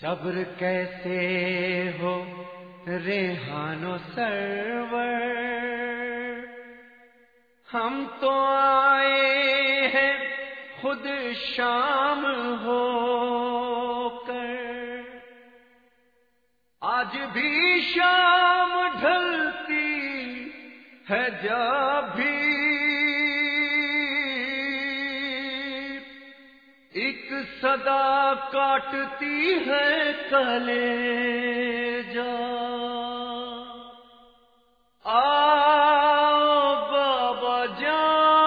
صبر کیسے ہو ریحان و سرور، ہم تو آئے ہیں خود شام ہو کر، آج بھی شام ڈھلتی ہے جب بھی ایک صدا کاٹتی ہے کلیجا، آؤ بابا جان،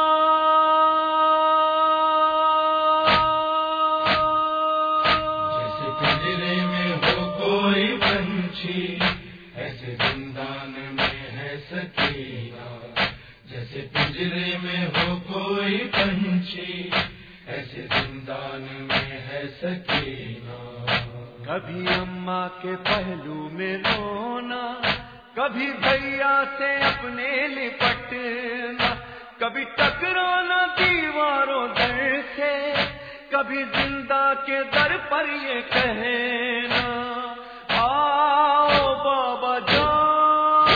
جیسے پنجرے میں ہو کوئی پنچھی ایسے زندان میں ہے سکینہ، جیسے پنجرے میں ہو کوئی پنچھی ایسے زندان میں ہے سکینہ۔ کبھی اماں کے پہلو میں رونا، کبھی بھیا سے اپنے لپٹنا، کبھی ٹکرانا دیواروں در سے، کبھی زندہ کے در پر یہ کہنا آؤ بابا جان،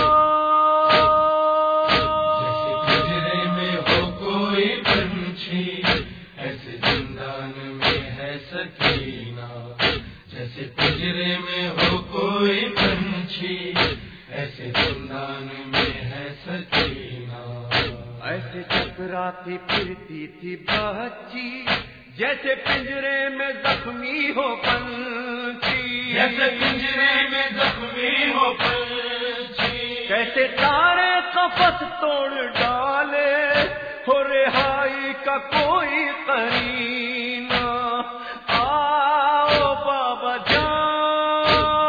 جیسے پنجرے میں ہو کوئی پنچھی ایسے زندان میں ہے سکینہ، جیسے پنجرے میں ہو کوئی پنچھی ایسے زندان میں ہے سکینہ۔ ایسے چکراتی پھرتی تھی بچی جیسے پنجرے میں زخمی ہو پنچھی، جیسے پنجرے میں زخمی ہو پنچھی، کیسے سارے قفس توڑ ڈالے ہو رہائی کا کوئی قرینہ، آؤ بابا جان،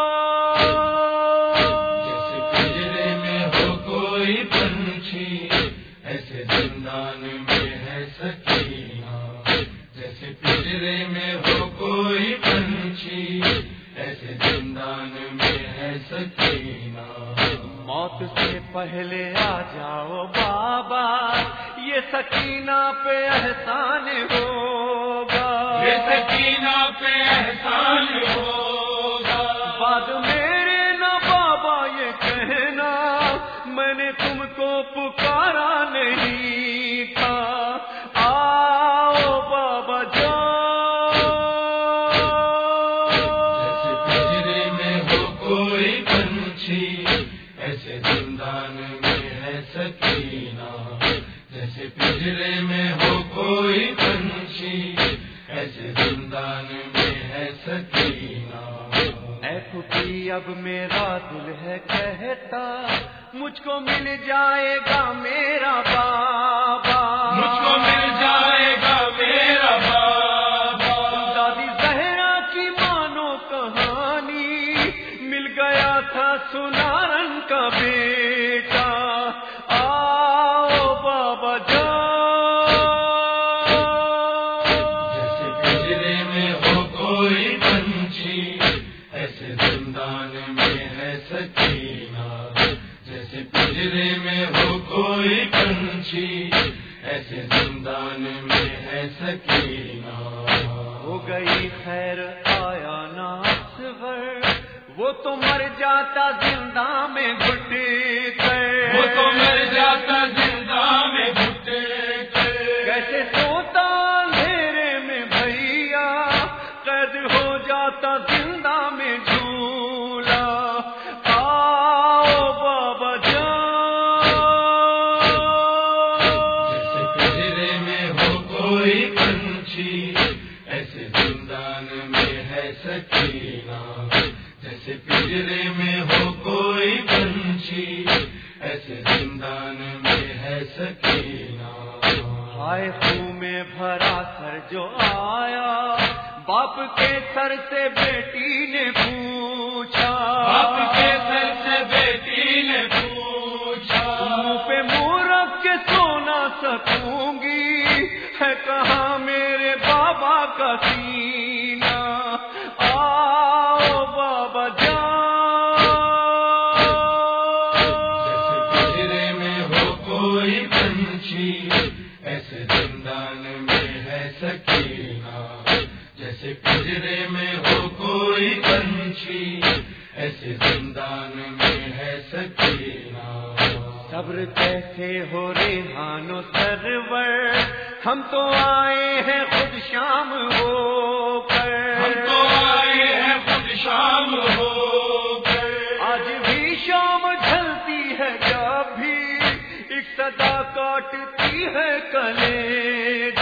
جیسے پنجرے میں ہو کوئی پنچھی ایسے زندان میں ہے سکینہ، جیسے پنجرے میں ہو کوئی پنچھی ایسے زندان میں ہے سکینہ۔ موت سے پہلے آ جاؤ بابا، یہ سکینہ پہ احسان ہوگا، یہ سکینہ پہ احسان ہوگا، بعد میرے نہ بابا یہ کہنا میں نے تم کو پکارا نہیں تھا، آؤ بابا جان، جیسے پنجرے میں ہو کوئی پنچھی ایسے زندان میں ہے سکینہ، جیسے پنجرے میں ہو کوئی پنچھی ایسے زندان میں ہے سکینہ۔ اے پھوپھی اب میرا دل ہے کہتا مجھ کو مل جائے گا میرا بابا، مجھ کو مل جائے گا میرا بابا، دادی زہرا کی مانو کہانی، مل گیا تھا سنارن کا بیٹا، آؤ بابا جان، جیسے پنجرے میں ہو کوئی پنچھی ایسے زندان میں ہے سکینہ، جیسے پنجرے میں ہو کوئی پنچھی ایسے زندان میں ہے سکینہ۔ ہو گئی خیر آیا ناصور، وہ تو مر جاتا زندہ میں گھٹ کر، وہ تو مر جاتا زندہ میں گھٹ کر، کیسے سوتا اندھیرے میں بھیا، قید ہو جاتا زندہ میں جھولا، آؤ بابا جان، جیسے پنجرے میں ہو کوئی پنچھی ایسے زندان میں ہے سکینہ، جیسے پنجرے میں ہو کوئی پنچھی ایسے زندان میں ہے سکینہ۔ ہائے خوں میں بھرا سر جو آیا، باپ کے سر سے بیٹی نے پوچھا، باپ کے سر سے بیٹی نے پوچھا، منہ پہ منہ رکھ کے سو نہ سکوں گی، ہے کہاں میرے بابا کا سینہ، آؤ بابا جان، جیسے پنجرے میں ہو کوئی پنچھی ایسے زندان میں ہے سکینہ، جیسے پنجرے میں ہو کوئی کوئی پنچھی ایسے زندان میں ہے سکینہ. صبر کیسے ہو ریحان و سرور، ہم تو آئے ہیں خود شام ہو کر. ہم تو آئے ہیں خود شام ہو کر. آج بھی شام ڈھلتی ہے جب بھی ایک صدا کاٹتی ہے کلیجے.